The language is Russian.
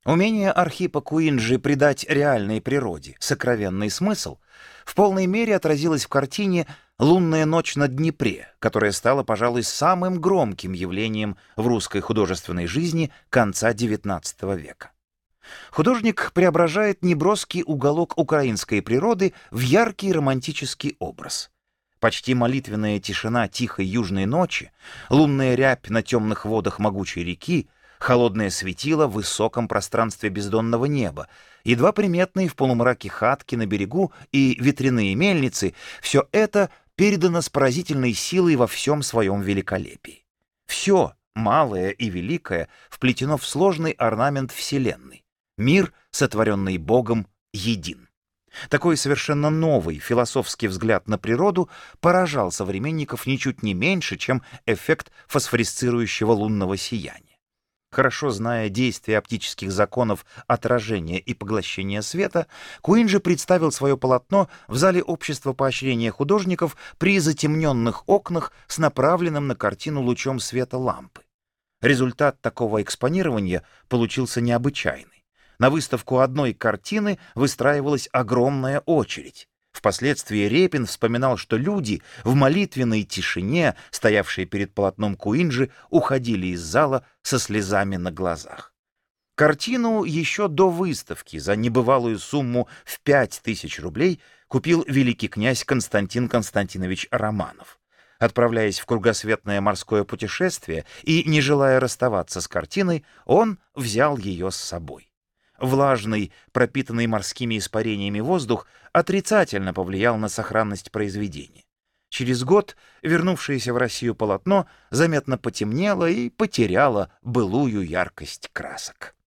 Умение Архипа Куинджи придать реальной природе сокровенный смысл в полной мере отразилось в картине «Лунная ночь на Днепре», которая стала, пожалуй, самым громким явлением в русской художественной жизни конца XIX века. Художник преображает неброский уголок украинской природы в яркий романтический образ. Почти молитвенная тишина тихой южной ночи, лунная рябь на темных водах могучей реки, холодное светило в высоком пространстве бездонного неба, едва приметные в полумраке хатки на берегу и ветряные мельницы — все это передано с поразительной силой во всем своем великолепии. Все, малое и великое, вплетено в сложный орнамент Вселенной. Мир, сотворенный Богом, един. Такой совершенно новый философский взгляд на природу поражал современников ничуть не меньше, чем эффект фосфорисцирующего лунного сияния. Хорошо зная действие оптических законов отражения и поглощения света, Куинджи представил свое полотно в зале Общества поощрения художников при затемненных окнах с направленным на картину лучом света лампы. Результат такого экспонирования получился необычайный. На выставку одной картины выстраивалась огромная очередь. Впоследствии Репин вспоминал, что люди в молитвенной тишине, стоявшие перед полотном Куинджи, уходили из зала со слезами на глазах. Картину еще до выставки за небывалую сумму в 5000 рублей купил великий князь Константин Константинович Романов. Отправляясь в кругосветное морское путешествие и не желая расставаться с картиной, он взял ее с собой. Влажный, пропитанный морскими испарениями воздух отрицательно повлиял на сохранность произведения. Через год вернувшееся в Россию полотно заметно потемнело и потеряло былую яркость красок.